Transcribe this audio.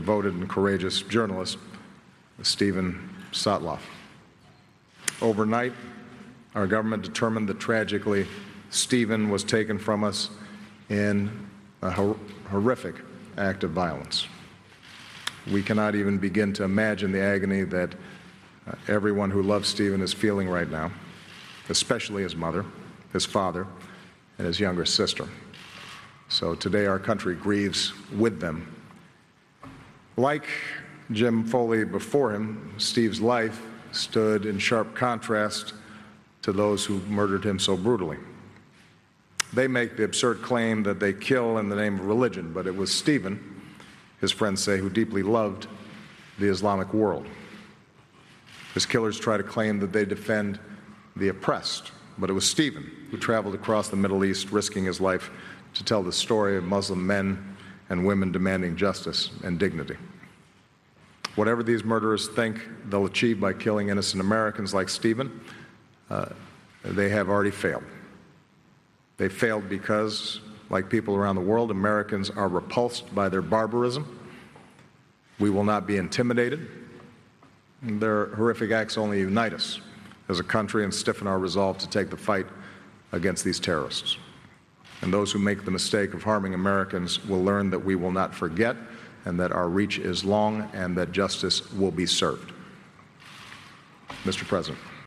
devoted and courageous journalist, Stephen Sotloff. Overnight, our government determined that tragically Stephen was taken from us in a horrific act of violence. We cannot even begin to imagine the agony that everyone who loves Stephen is feeling right now, especially his mother, his father, and his younger sister. So today our country grieves with them. Like Jim Foley before him, Steve's life stood in sharp contrast to those who murdered him so brutally. They make the absurd claim that they kill in the name of religion, but it was Stephen, his friends say, who deeply loved the Islamic world. His killers try to claim that they defend the oppressed, but it was Stephen who traveled across the Middle East, risking his life to tell the story of Muslim men and women demanding justice and dignity. Whatever these murderers think they'll achieve by killing innocent Americans like Stephen, they have already failed. They failed because, like people around the world, Americans are repulsed by their barbarism. We will not be intimidated. Their horrific acts only unite us as a country and stiffen our resolve to take the fight against these terrorists. And those who make the mistake of harming Americans will learn that we will not forget, and that our reach is long, and that justice will be served. Mr. President.